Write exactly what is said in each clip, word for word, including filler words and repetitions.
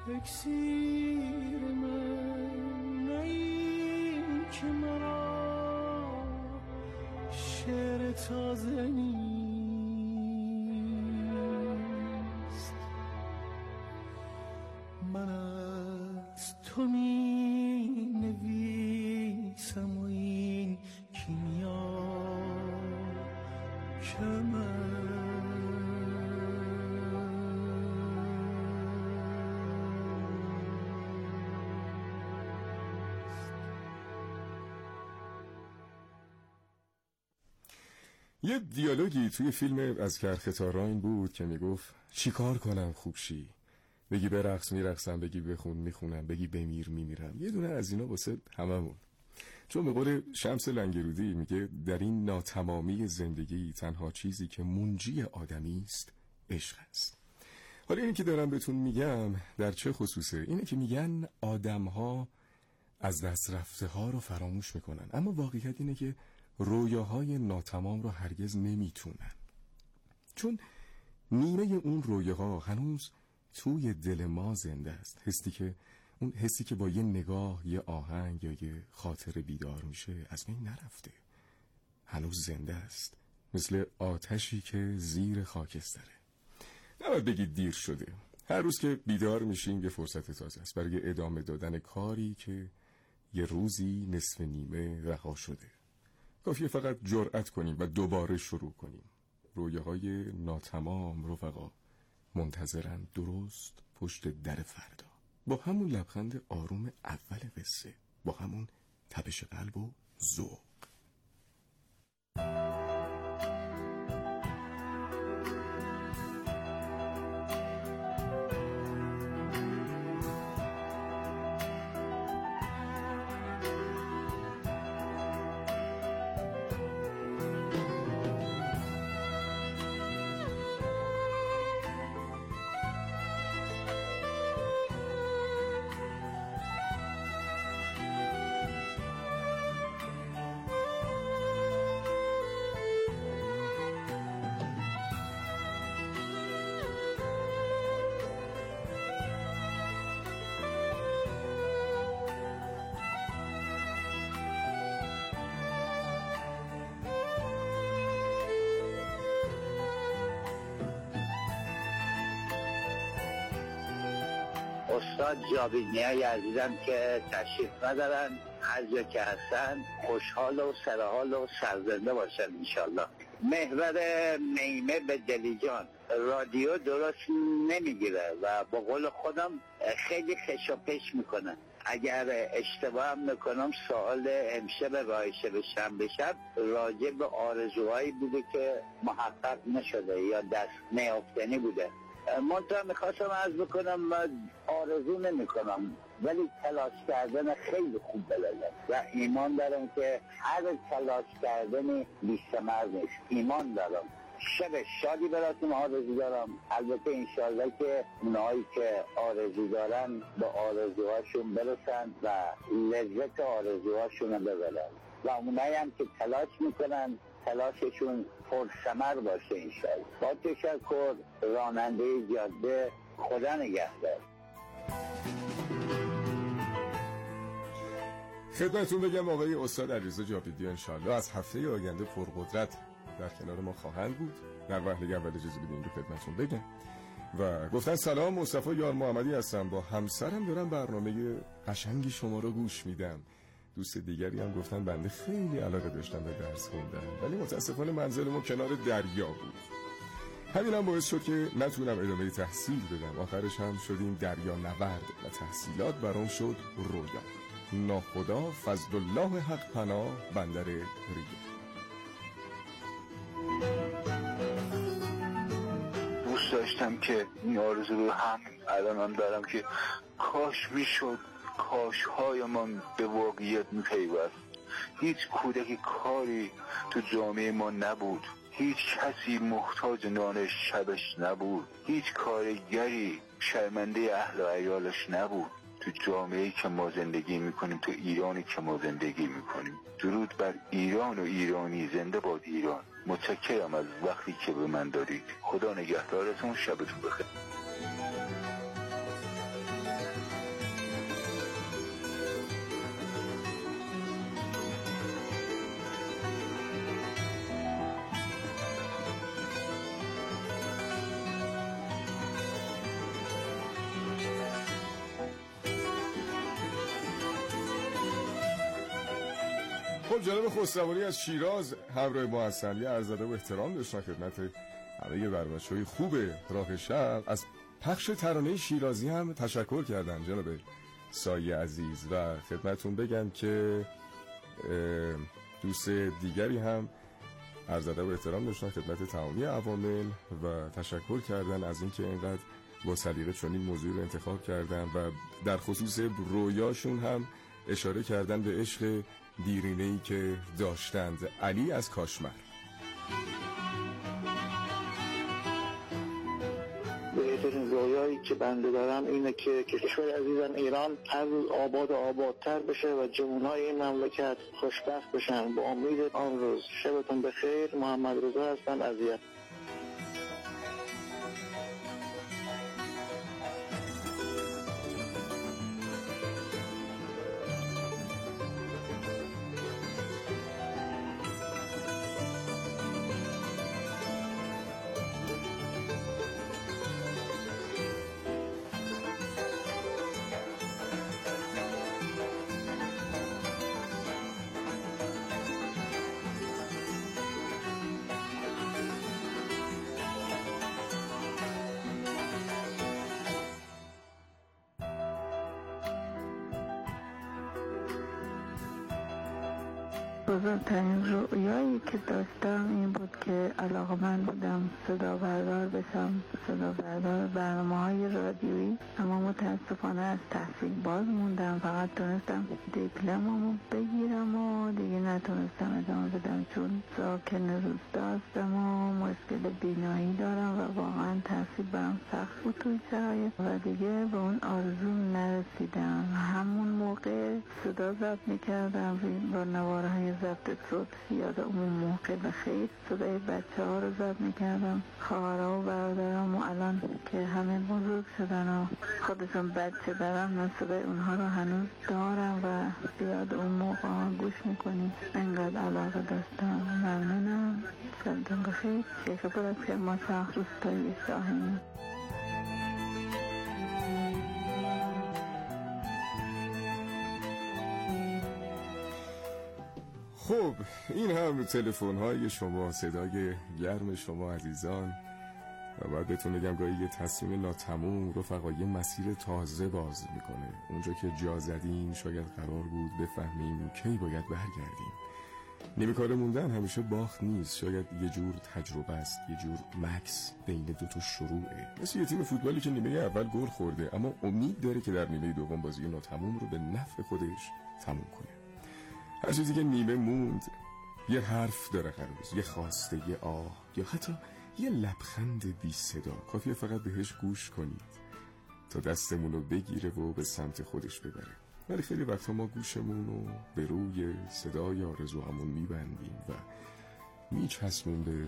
اکسیر من نایی که مرا شعر تازه نیست. من از تو می نویسم و این کیمیا که من یه دیالوگی توی فیلم از کرختارا این بود که میگفت چی کار کنم خوب شی، بگی برقص میرقصم، بگی بخون میخونم، بگی بمیر میمیرم. یه دونه از اینا واسه هممون. چون به قول شمس لنگرودی میگه در این ناتمامی زندگی تنها چیزی که منجی آدمی است عشق است. حالا اینی که دارم بهتون میگم در چه خصوصه؟ اینه که میگن آدم‌ها از دست رفته ها رو فراموش میکنن، اما واقعیت اینه که رویاهای ناتمام رو هرگز نمیتونن، چون نیمه اون رویاها هنوز توی دل ما زنده است. حسی که اون حسی که با یه نگاه، یه آهنگ یا یه خاطره بیدار میشه از بین نرفته، هنوز زنده است، مثل آتشی که زیر خاکستره. نباید بگید دیر شده. هر روز که بیدار میشیم یه فرصت تازه است برای ادامه دادن کاری که یه روزی نصف نیمه رها شده. کافیه فقط جرأت کنیم و دوباره شروع کنیم. رویاهای ناتمام رفقا منتظرن درست پشت در فردا، با همون لبخند آروم اول قصه، با همون تپش قلب و ذوق. استاد جاویدنیای عزیزم که تشریف ندارن، هر جا که هستن خوشحال و سرحال و سرزنده باشن انشالله. محور میمه به دلیجان رادیو درست نمیگیره و با قول خودم خیلی خشاپش میکنن. اگر اشتباه هم میکنم سوال امشب رایشه بشم بشم راجع به آرزوهایی بوده که محقق نشده یا دست نیافتنی بوده. منطقه میخواستم عرض بکنم من آرزو نمی کنم ولی تلاش کردن خیلی خوب بلده و ایمان دارم که هر تلاش کردنی بی ثمر نیست. ایمان دارم. شب شادی براتون آرزو دارم. البته انشالله که اونهایی که آرزو دارن به آرزوهاشون برسن و لذت آرزوهاشون رو ببرن و اونهایی هم که تلاش میکنن تلاششون پرثمر باشه انشالله. با تشکر. راننده جاده، خدا نگهدار. خدمتون بگم آقای استاد علیرضا جاویدی انشالله از هفته آینده پرقدرت در کنار ما خواهند بود. در وهله اول اجازه بدین رو خدمتون بگم و گفتن سلام، مصطفی یار محمدی هستم، با همسرم دارم برنامه قشنگی شما رو گوش میدم. دوست دیگری هم گفتن بنده خیلی علاقه داشتم به درس خوندن ولی متاسفانه منزل ما کنار دریا بود. همین هم باعث شد که نتونم ادامه تحصیل بدم. آخرش هم شدیم دریا نورد و تحصیلات برام شد رویا. ناخدا فضل الله حق پناه بندر ریگ. دوست داشتم که این آرزو رو هم الانم دارم که کاش میشد کاش هایمان به واقعیت میپیوست. هیچ کودکی کاری تو جامعه ما نبود، هیچ کسی محتاج نان شبش نبود، هیچ کارگری شرمنده اهل و عیالش نبود. تو جامعه‌ای که ما زندگی میکنیم، تو ایرانی که ما زندگی میکنیم. درود بر ایران و ایرانی، زنده باد ایران. متشکرم از وقتی که به من دادید. خدا نگهدارتون، شبتون بخیر. خب جناب خسروانی از شیراز همراه ما هستن. یه عرض ادب و احترام داشتن خدمت همه برنامه‌های خوب راه شب. از پخش ترانه شیرازی هم تشکر کردن جناب سایه عزیز و خدمتون بگم که دوست دیگری هم عرض ادب و احترام داشتن خدمت تمامی عوامل و تشکر کردن از اینکه اینقدر با سلیقه چنین موضوعی رو انتخاب کردن و در خصوص رویاشون هم اشاره کردن به عشق دیرینه‌ای که داشتند. علی از کاشمر. بهترین رویایی که بنده دارم اینه که کشور عزیزم ایران هر روز آباد و آبادتر بشه و جوانای این مملکت خوشبخت بشن. با امید آن روز. شبتون بخیر. محمد رضا هستم از یزد. بزرگترین رؤیایی که داشتم این بود که علاقه‌مند بودم صدا بردار بشم، صدا بردار برنامه های رادیویی، اما متاسفانه از تحصیل باز موندم. فقط تونستم دیپلممو بگیرم و دیگه نتونستم ادامه بدم چون ساکن روستا هستم و مشکل بینایی دارم و واقعا تحصیل برام سخت بود توی شرایط و دیگه به اون آرزوم نرسیدم. همون موقع صدا ضبط میکردم با نوارهای ضبط صوت. یاد اون موقع بخیر صدای بچه ها رو ضبط میکردم، خواهرها و برادرام، و الان که همه بزرگ شدن و خودشون بچه دارم من صدای اونها رو هنوز دارم و بیاد اون موقع گوش میکنیم. انقدر علاقه داشتم. ممنونم. شبتون بخیر. شیخ پر از کرمان شهر روستایی شاهینی. خب این هم تلفن های شما، صدای گرم شما عزیزان و باید بهتون بگم گاهی یه تصمیم ناتموم رفقا یه مسیر تازه باز میکنه. اونجا که جا زدیم شاید قرار بود بفهمیم کی باید برگردیم. نیمه کار موندن همیشه باخت نیست، شاید یه جور تجربه است، یه جور مکس بین دو تا شروعه. مثل یه تیم فوتبالی که نیمه اول گل خورده اما امید داره که در نیمه دوم بازی ناتموم رو به نفع خودش تموم کنه. هر چیزی که نیمه موند یه حرف داره هر روز، یه خواسته، یه آه یا حتی یه لبخند بی صدا. کافیه فقط بهش گوش کنید تا دستمون رو بگیره و به سمت خودش ببره. ولی خیلی وقتا ما گوشمون رو به روی صدای آرزوهامون میبندیم و میچسبیم به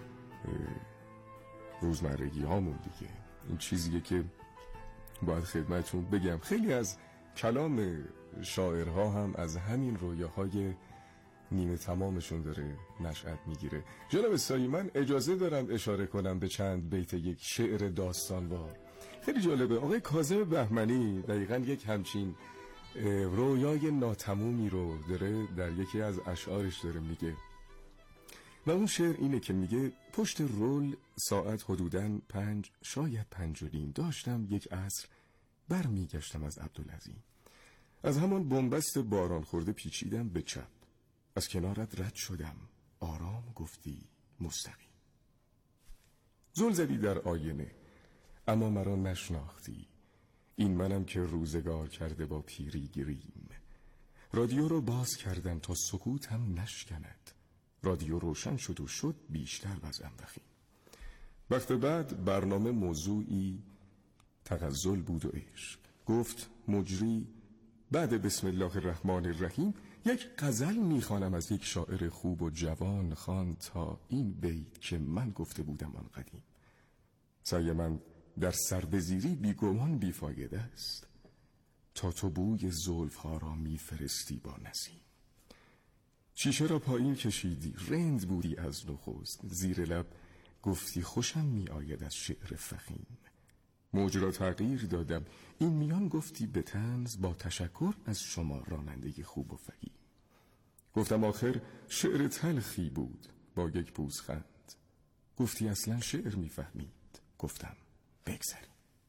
روزمرگی هامون دیگه. این چیزیه که باید خدمتون بگم. خیلی از کلام شاعرها هم از همین رویاهای نیمه تمامشون داره نشأت میگیره. جناب سایی، من اجازه دارم اشاره کنم به چند بیت یک شعر داستانوار. خیلی جالبه. آقای کاظم بهمنی دقیقاً یک همچین رویای ناتمومی رو داره در یکی از اشعارش داره میگه و اون شعر اینه که میگه پشت رول ساعت حدوداً پنج شاید پنج و نیم داشتم یک عصر برمیگشتم از عبدالعظیم. از همان بنبست باران خورده پیچیدم به چپ، از کنارت رد شدم آرام گفتی مستقیم. زل زدی در آینه اما مرا نشناختی، این منم که روزگار کرده با پیری گریم. رادیو رو باز کردم تا سکوت هم نشکند، رادیو روشن شد و شد بیشتر وضعم وخیم. وقت بعد برنامه موضوعی تغزل بود و عشق. گفت مجری بعد بسم الله الرحمن الرحیم یک غزل میخوانم از یک شاعر خوب و جوان، خوان تا این بیت که من گفته بودم آن قدیم. سایه من در سربزیری بیگمان بیفایده است، تا تو بوی زلفها را میفرستی با نسیم. شیشه را پایین کشیدی رند بودی از نخست، زیر لب گفتی خوشم می آید از شعر فخیم. موج را تغییر دادم این میان گفتی به طنز با تشکر از شما راننده خوب و فهیم. گفتم آخر شعر تلخی بود با یک پوزخند. گفتی اصلا شعر میفهمید. گفتم بگذاریم.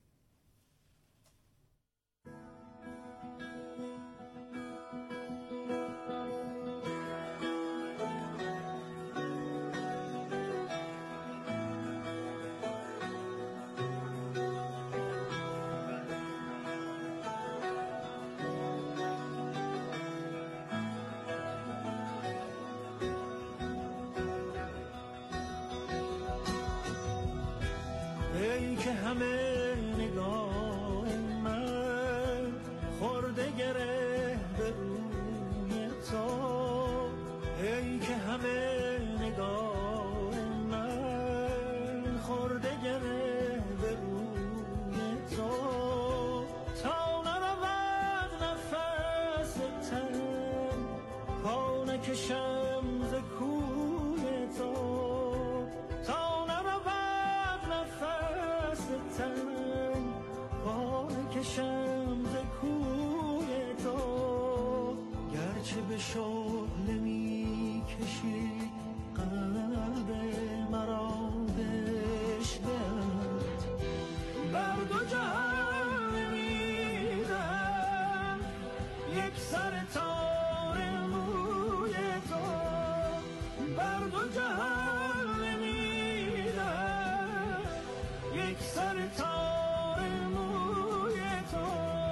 ای که همه نگاه من خورده گره به روی تو، ای که همه نگاه من خورده گره به روی تو، تا نرود نفس تن پا نکشم ز کوی تو، تا نرود نفس تن پا نکشم ز کوی تو، گرچه به شعله می کشی قلب مرا بشکند، بر دو جهان نمیدم یک سر تار موی تو، بر دو جهان نمیدم یک سر تار موی تو.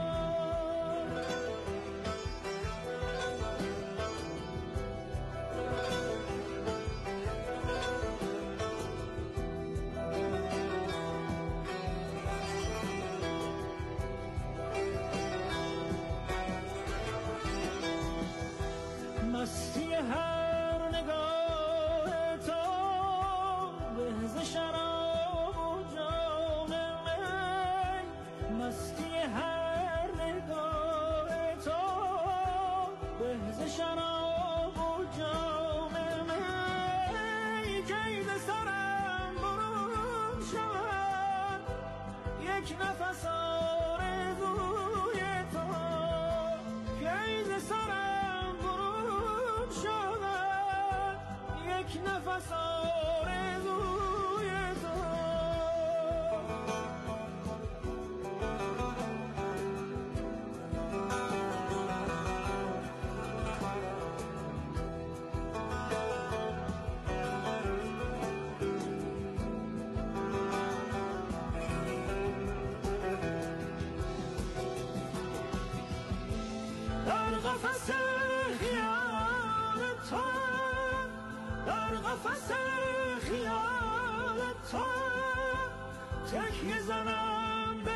مستی هر نگاه تو به ز شراب و جام من، مستی هر نگاه تو به ز شراب و جام من، کی ز سرم برون شود یک نفس آرزوی تو، کی ز سرم برون شود یک نفس آرزوی تو. در قفس خیال تو، در قفس خیال تو تکیه زنم به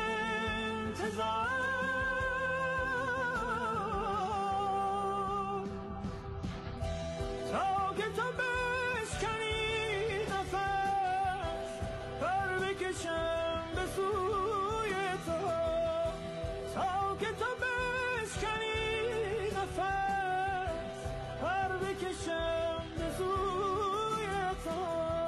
انتظار، تا که تو بشکنی نفس پر بکشم به سوی تو، تا که تو بشکنی نفس پر بکشم به سوی تو.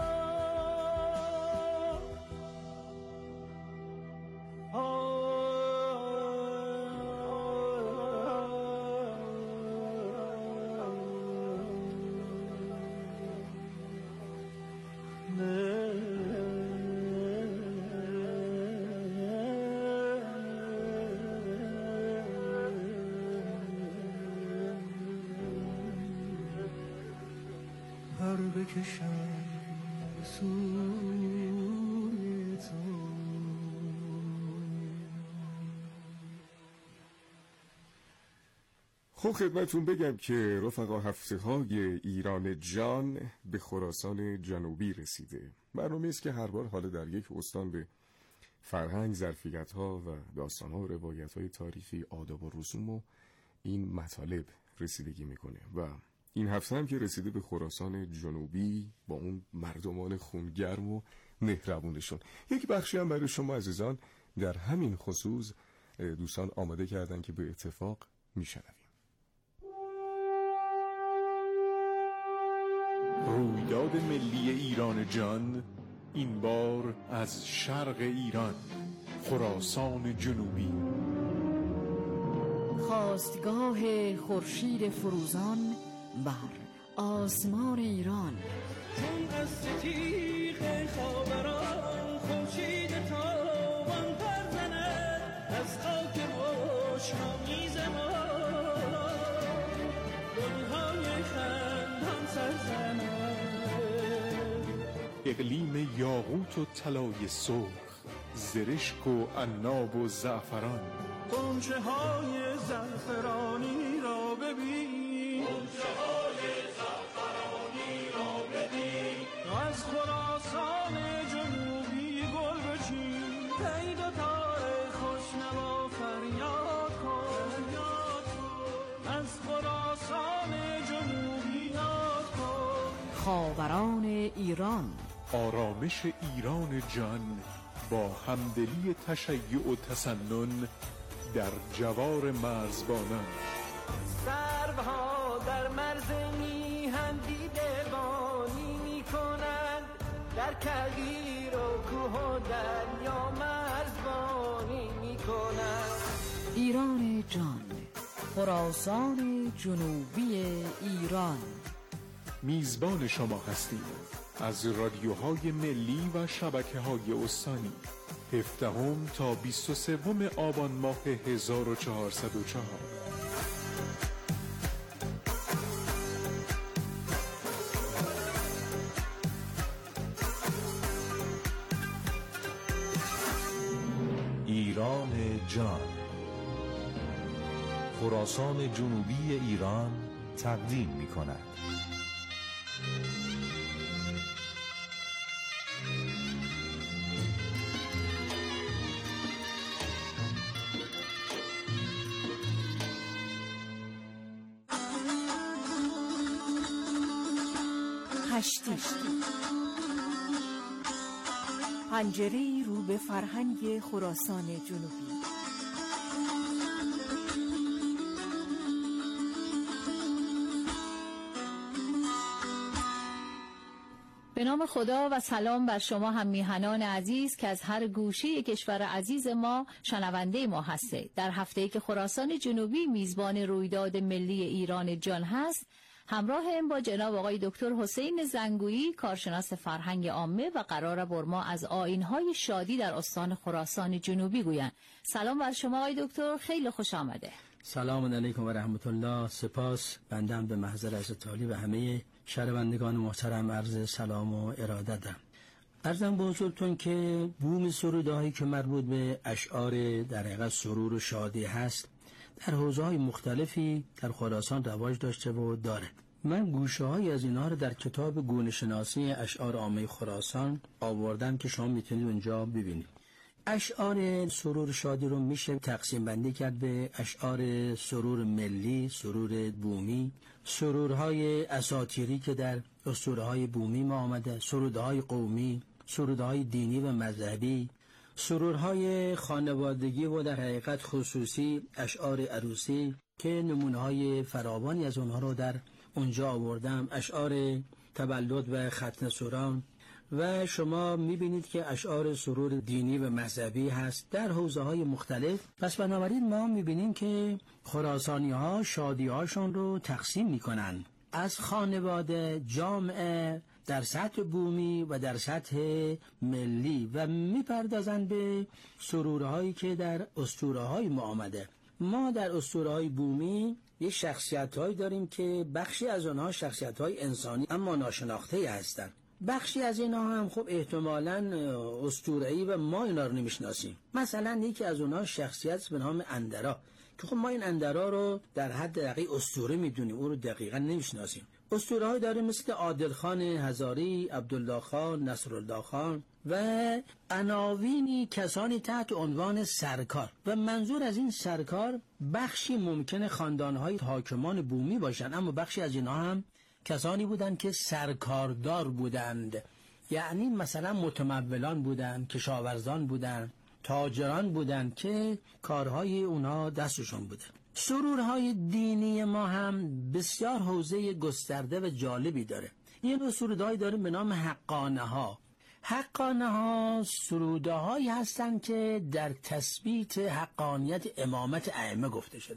پر بکشم به سوی تو. خب خدمتون بگم که رفقا هفته های ایران جان به خراسان جنوبی رسیده. برنامه است که هر بار حالا در یک استان به فرهنگ، ظرفیت ها و داستان ها و روایت های تاریخی، آداب و رسوم و این مطالب رسیدگی میکنه و این هفته هم که رسیده به خراسان جنوبی با اون مردمان خونگرم و مهربونشون. یک بخشی هم برای شما عزیزان در همین خصوص دوستان آماده کردن که به اتفاق میشنویم. رویداد ملی ایران جان، این بار از شرق ایران، خراسان جنوبی. خاستگاه خورشید فروزان بر آسمان ایران. چون از ستیغ خاوران خورشید تابان پر زند از خاک روشنامیز ما گلهای خندان سرزند. اقلیم یاقوت و طلای سرخ، زرشک و عناب و زعفران. غنچه های زعفرانی را ببین، غنچه های زعفرانی را ببین. از خراسان جنوبی گل بچین، قید و تار خوشنوا فریاد کن، فریاد کن. از خراسان جنوبی یاد کن. خاوران ایران، آرامش ایران جان با همدلی تشیع و تسنن در جوار مرزبانان. سروها در مرز میهن دیدبانی می کنند، در کویر و کوه و دریا مرزبانی می کنند. ایران جان، خراسان جنوبی ایران. میزبان شما هستیم از رادیوهای ملی و شبکه‌های استانی. هفدهم تا بیست و سوم آبان ماه هزار و چهارصد و چهار. ایران جان، خراسان جنوبی ایران تقدیم می کند. هشتی پنجره‌ای رو به فرهنگ خراسان جنوبی. به نام خدا و سلام بر شما هم میهنان عزیز که از هر گوشه کشور عزیز ما شنونده ما هستید. در هفته‌ای که خراسان جنوبی میزبان رویداد ملی ایران جان هست، همراه هم با جناب آقای دکتر حسین زنگویی، کارشناس فرهنگ عامه و قرار بر ما از آیین‌های شادی در استان خراسان جنوبی گویند. سلام بر شما آقای دکتر، خیلی خوش آمده. سلام علیکم و رحمت الله. سپاس. بندم به محضر حضرت عالی و همه شنوندگان محترم عرض سلام و ارادتم. عرضم به حضورتون که بوم سرودهایی که مربوط به اشعار در حقیقت سرور و شادی هست در حوزه‌های مختلفی در خراسان رواج داشته و داره. من گوشه‌هایی از اینها رو در کتاب گونه‌شناسی اشعار عامه خراسان آوردم که شما میتونید اونجا ببینید. اشعار سرور شادی رو میشه تقسیم بندی کرد به اشعار سرور ملی، سرور بومی، سرورهای اساطیری که در اسطوره‌های بومی ما آمده، سرودهای قومی، سرودهای دینی و مذهبی، سرورهای خانوادگی و در حقیقت خصوصی اشعار عروسی که نمونه‌های فراوانی از اونها رو در اونجا آوردم، اشعار تولد و ختن سران، و شما میبینید که اشعار سرور دینی و مذهبی هست در حوزه‌های مختلف. پس بنابراین ما میبینیم که خراسانی‌ها شادی‌هاشون رو تقسیم میکنن از خانواده، جامعه، در سطح بومی و در سطح ملی و میپردازن به سرورهایی که در اسطوره‌های ما آمده. ما در اسطوره‌های بومی یه شخصیت‌هایی داریم که بخشی از آنها شخصیت‌های انسانی اما ناشناخته هستند. بخشی از اینها هم خب احتمالاً اسطوره‌ای و ما اینا رو نمیشناسیم. مثلا یکی از اونها شخصیت به نام اندرا که خب ما این اندرا رو در حد دقیق اسطوره میدونیم، او رو دقیقاً نمیشناسیم. اسطوره‌ای داره مثل عادل خان هزاری، عبدالله خان، نصرالله خان و عناوینی کسانی تحت عنوان سرکار، و منظور از این سرکار بخشی ممکنه خاندان‌های حاکمان بومی باشن، اما بخشی از اینها هم کسانی بودند که سرکاردار بودند، یعنی مثلا متمولان بودند، کشاورزان بودند، تاجران بودند که کارهای اونها دستشون بوده. سرورهای دینی ما هم بسیار حوزه گسترده و جالبی داره. یه نوع سرودهایی داریم به نام حقانه ها. حقانه ها سروده هایی هستند که در تثبیت حقانیت امامت ائمه گفته شدن.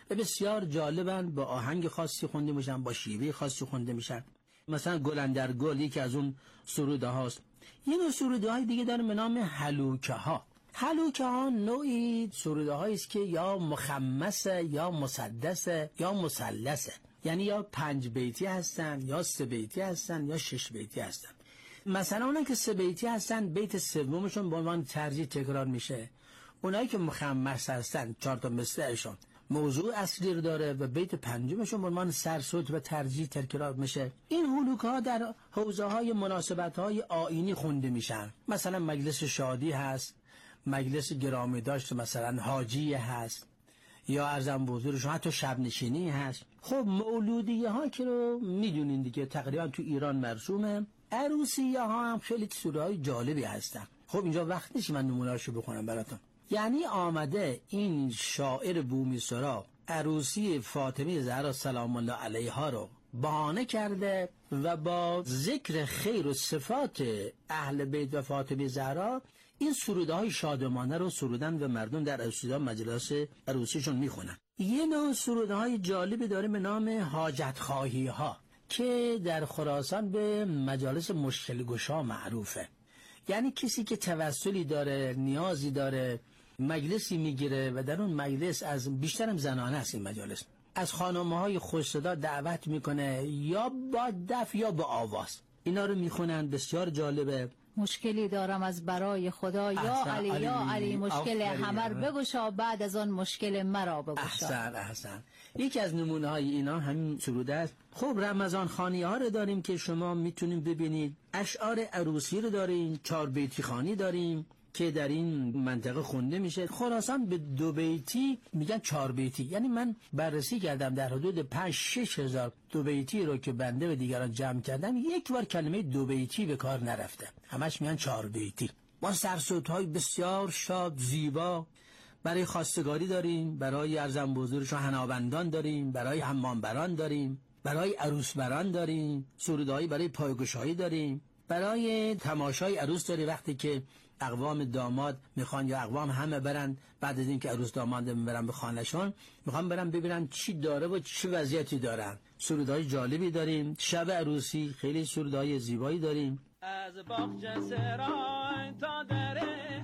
و بسیار جالبن، با آهنگ خاصی خونده میشن، با شیوه خاصی خونده میشن. مثلا گل اندر گل یکی از اون سروده هاست. یه نوع سروده های دیگه داریم به نام هلوکه ها. هلوکه ها نوعی سروده هایی است که یا مخمسه یا مسدسه یا مثلثه، یعنی یا پنج بیتی هستن یا سه بیتی هستن یا شش بیتی هستن. مثلا اونایی که سه بیتی هستن بیت سومشون به عنوان ترجیح تکرار میشه، اونایی که مخمس هستن چهار تا مصرعشون موضوع اصلی رو داره و بیت پنجمشون به عنوان سرسوت و ترجیح تکرار میشه. این هلوکه ها در حوزه های مناسبت های آیینی خونده میشن. مثلا مجلس شادی هست، مجلس گرامی داشت مثلا حاجی هست، یا ارزم بزرگشون حتی شب نشینی هست. خب مولودیه ها که رو میدونین دیگه تقریبا تو ایران مرسومه. عروسیه ها هم خیلی سوره های جالبی هستن. خب اینجا وقت نیست من نمونه‌اشو بخونم براتون. یعنی آمده این شاعر بومی سرا عروسی فاطمه زهرا سلام الله علیها رو بهانه کرده و با ذکر خیر و صفات اهل بیت و فاطمه زهرا این سروده های شادمانه رو سرودن و مردم در عروسی‌ها مجلس عروسیشون میخونن. یه نوع سروده های جالبی داره به نام حاجت خواهی ها که در خراسان به مجالس مشکل گشا معروفه. یعنی کسی که توسلی داره، نیازی داره، مجلسی میگیره و در اون مجلس از بیشترم زنانه است، این مجالس از خانم‌های خوش‌صدا دعوت میکنه یا با دف یا با آواز، اینا رو میخونن. بسیار جالبه. مشکلی دارم از برای خدا یا علی یا علی مشکل همر بگشا بعد از آن مشکل مرا بگشا. احسن احسن. یکی از نمونه های اینا همین سروده است. خب رمضان خانی ها رو داریم که شما میتونیم ببینید. اشعار عروسی رو داریم، چهار بیتی خانی داریم که در این منطقه خونده میشه. خراسان به دو بیتی میگن چهار بیتی، یعنی من بررسی کردم در حدود پنج شش هزار دو بیتی رو که بنده و دیگران جمع کردم، یک بار کلمه دو بیتی به کار نرفته، همش میگن چهار بیتی. با سرسوت‌های بسیار شاد زیبا. برای خواستگاری داریم، برای ارزم بزرگشون حنابندان داریم، برای حمامبران داریم، برای عروسبران داریم، سرودهایی برای پایگشایی داریم، برای تماشای عروس داری وقتی که اقوام داماد میخوان یا اقوام همه برن بعد از اینکه عروس داماد میبرن به خانهشون، میخوان برن ببینن چی داره و چه وضعیتی دارن. سرودهای جالبی داریم. شب عروسی خیلی سرودهای زیبایی داریم. از باغچه سرای تا در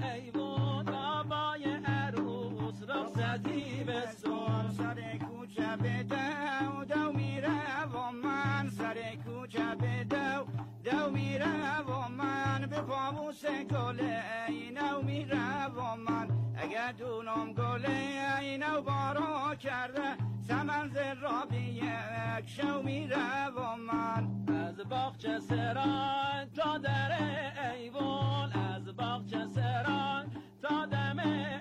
ایوان بابای عروس رخصتی بستان سر کوچه به دو دو میره و من سر کوچه به دو دو میره و من به پاموس گله اینو میره و من اگر دونم گله اینو بارا کرده سمن زرابی یک شو میره و من از باغچه سرای تا در ایوان از باغچه سرای تا دم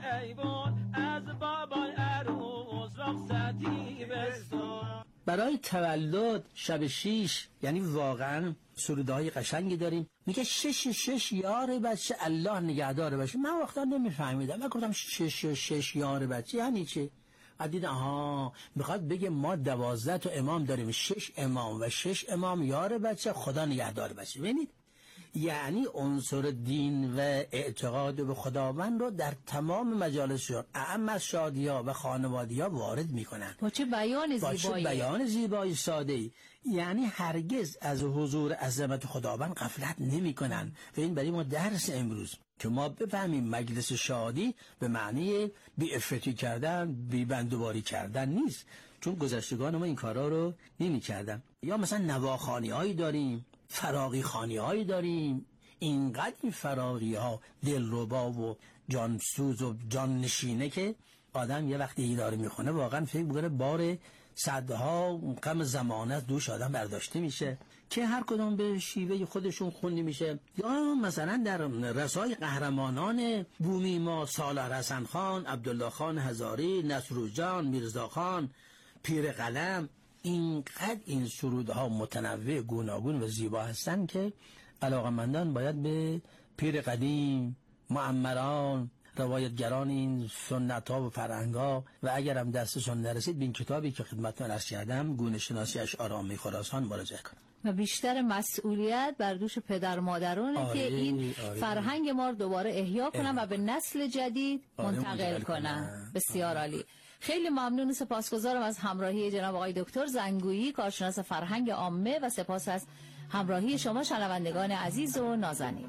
ایوان از بابای عروس رخصتی بستان. برای تولد شب شیش یعنی واقعا سرودهای قشنگی داریم. میگه شش شش یار بچه الله نگهدار بچه. من وقتا نمیفهمیدم، من گفتم شش شش یار بچه یعنی چه؟ بعد آها میخواد بگه ما دوازده تا امام داریم، شش امام و شش امام یار بچه خدا نگهدار بچه. ببینید یعنی عنصر دین و اعتقاد به خداوند رو در تمام مجالسشون اعم از شادی‌ها و خانوادی‌ها وارد میکنن. با چه بیان زیبایی، با چه بیان زیبایی ساده‌ای. یعنی هرگز از حضور عظمت خداوند غفلت نمیکنن. و این برای ما درس امروز که ما بفهمیم مجلس شادی به معنی بی افتی کردن، بی بندوباری کردن نیست، چون گذشتگان ما این کارا رو نمی کردن. یا مثلا نواخانی هایی داریم، فراغی خانی هایی داریم. اینقدر این فراغی ها دلربا و جانسوز و جان نشینه که آدم یه وقتی اینا رو میخونه واقعا فکر میکنه بار صدها غم زمانه از دوش آدم برداشته میشه که هر کدوم به شیوه خودشون خونده میشه. یا مثلا در رسای قهرمانان بومی ما سالار حسن خان، عبدالله خان هزاری، نصرالجان، میرزا خان، پیر قلم، اینقدر این سرودها متنوع گوناگون و زیبا هستن که علاقمندان باید به پیر قدیم، معمران، روایتگران این سنت ها و فرهنگ ها و اگر هم دستشون نرسید به این کتابی که خدمتتون عرض کردم گونه شناسی اشعار عامه خراسان مراجعه کنید. و بیشتر مسئولیت بر دوش پدر مادرانه آره، که این آره فرهنگ ما رو دوباره احیا کنن و به نسل جدید آره منتقل کنن. بسیار عالی. خیلی ممنون و سپاسگزارم از همراهی جناب آقای دکتر زنگویی، کارشناس فرهنگ عامه، و سپاس از همراهی شما شنوندگان عزیز و نازنین.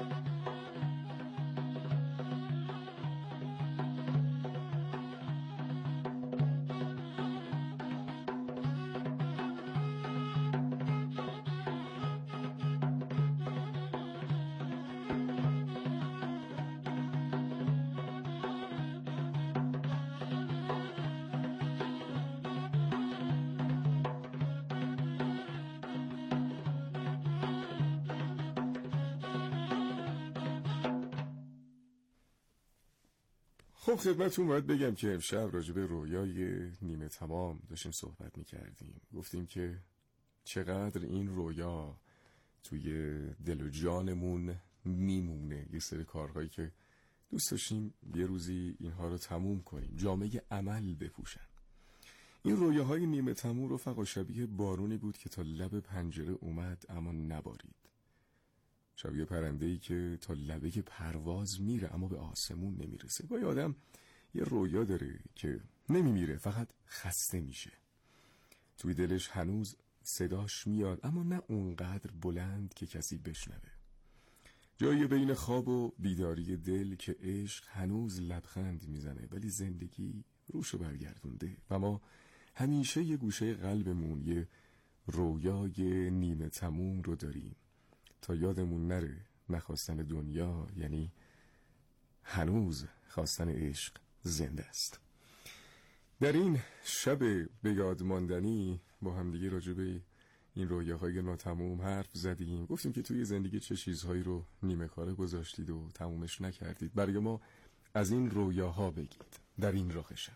خب خدمتتون باید بگم که امشب راجع به رویای نیمه تمام داشتیم صحبت میکردیم. گفتیم که چقدر این رویا توی دل و جانمون میمونه. یه سری کارهایی که دوست داشتیم یه روزی اینها رو تموم کنیم، جامعه عمل بپوشن. این رویاهای نیمه تمام رفقا شبیه بارونی بود که تا لب پنجره اومد اما نبارید. شبیه پرنده‌ای که تا لبه پرواز میره اما به آسمون نمیرسه. گاهی آدم یه رویا داره که نمیمیره، فقط خسته میشه. توی دلش هنوز صداش میاد اما نه اونقدر بلند که کسی بشنوه. جایی بین خواب و بیداری دل که عشق هنوز لبخند میزنه ولی زندگی روشو برگردونده و ما همیشه یه گوشه قلبمون یه رویای نیمه تموم رو داریم تا یادمون نره نخواستن دنیا یعنی هنوز خواستن عشق زنده است. در این شب به یاد ماندنی با همدیگه راجع به این رویاهای ناتموم حرف زدیم. گفتیم که توی زندگی چه چیزهایی رو نیمه کاره گذاشتید و تمومش نکردید. برای ما از این رویاها بگید در این راه شب.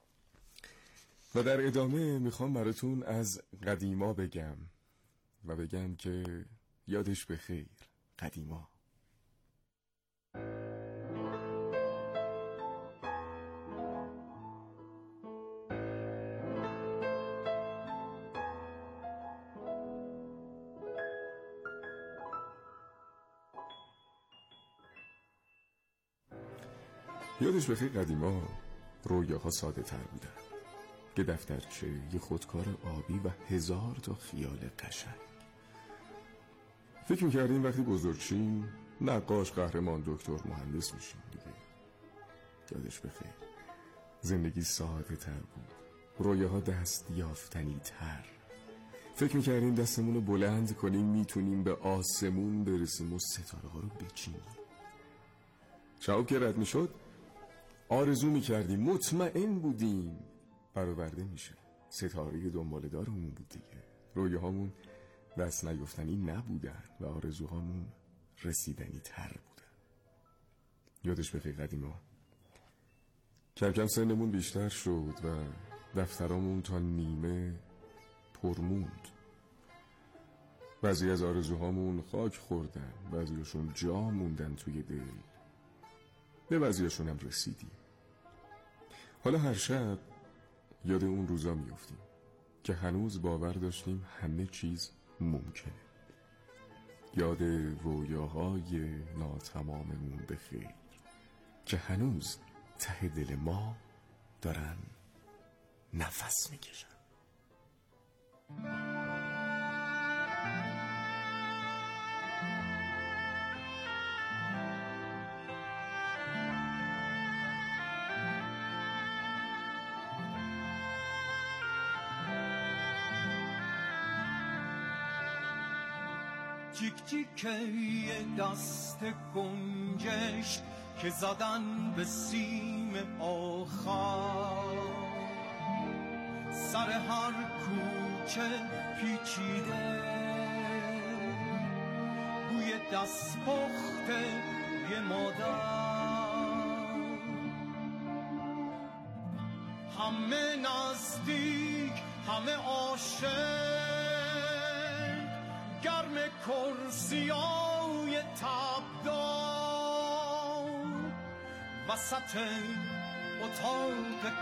و در ادامه میخوام براتون از قدیما بگم و بگم که یادش بخیر قدیما. یادش بخیر قدیما رویاها ساده تر بودن. یه دفترچه، یه خودکار آبی و هزار تا خیال قشنگ. فکر میکردیم وقتی بزرگ شیم نقاش، قهرمان، دکتر، مهندس میشیم دیگه. یادش بخیر زندگی ساده تر بود، رویاها دست یافتنی تر. فکر میکردیم دستمون رو بلند کنیم میتونیم به آسمون برسیم و ستاره ها رو بچینیم. شب که رد میشد آرزو میکردیم، مطمئن بودیم برآورده میشه. ستاره دنباله دارمون بود دیگه. رویاهامون دست نیافتنی نبودن و آرزوهامون رسیدنی تر بودن. یادش بخیر قدیما کم کم سنمون بیشتر شد و دفترامون تا نیمه پرموند. بعضی از آرزوهامون خاک خوردن، بعضیشون جا موندن توی دل، به بعضیشون هم رسیدیم. حالا هر شب یاد اون روزا میافتیم که هنوز باور داشتیم همه چیز ممکنه. یاد رویاهای ناتماممون بخیر که هنوز ته دل ما دارن نفس میکشن. جیک جیکه دست گنجشک که زدن به سیم آخر، سر هر کوچه پیچیده بوی دست پخته یه مادر، همه نزدیک همه عاشق، گرم کرسیای تبدار وسط اتاق